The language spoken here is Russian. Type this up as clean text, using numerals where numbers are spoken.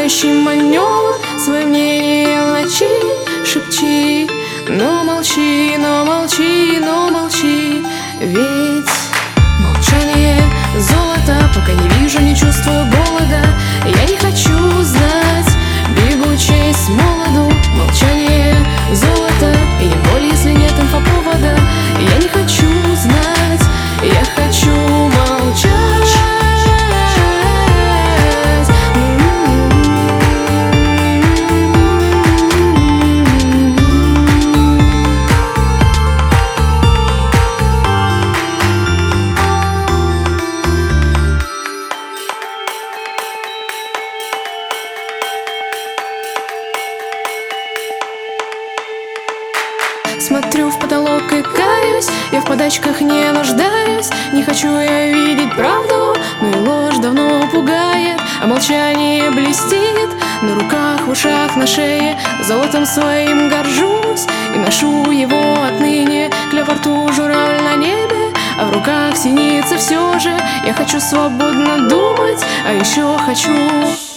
отвлекающий маневр, свое мнение в ночи шепчи. Но молчи, но молчи, но молчи, ведь молчание золото. Пока не вижу, не чувствую голода, я не хочу знать бегучей с молоду. Молчание золото, и не боль, если нет инфоповода. Я не хочу знать, я хочу молчать. Смотрю в потолок и каюсь, я в подачках не нуждаюсь. Не хочу я видеть правду, но и ложь давно пугает. А молчание блестит на руках, в ушах, на шее. Золотом своим горжусь и ношу его отныне. Клёв во рту, журавль на небе, а в руках синица все же. Я хочу свободно думать, а еще хочу